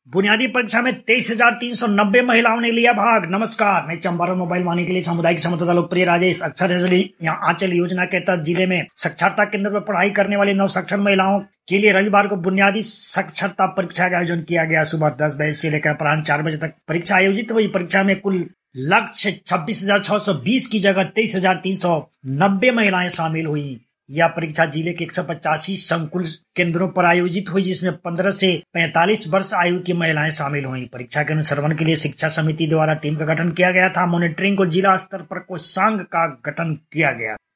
बुनियादी परीक्षा में 23,390 महिलाओं ने लिया भाग। नमस्कार, मैं चंपारण मोबाइल वाणी के लिए सामुदायिक समर्थता लोकप्रिय राजेश अक्षर यहाँ आंचल योजना के तहत जिले में साक्षरता केंद्र पर पढ़ाई करने वाली नव साक्षर महिलाओं के लिए रविवार को बुनियादी साक्षरता परीक्षा का आयोजन किया गया। सुबह 10 बजे से लेकर अपराह्न 4 बजे तक परीक्षा आयोजित हुई। परीक्षा में कुल लक्ष्य 26,620 की जगह 23,390 महिलाएं शामिल हुई। यह परीक्षा जिले के 185 संकुल केंद्रों पर आयोजित हुई, जिसमें 15 से 45 वर्ष आयु की महिलाएं शामिल हुई। परीक्षा के अनुश्रवण के लिए शिक्षा समिति द्वारा टीम का गठन किया गया था। मॉनिटरिंग को जिला स्तर पर कोषांग का गठन किया गया।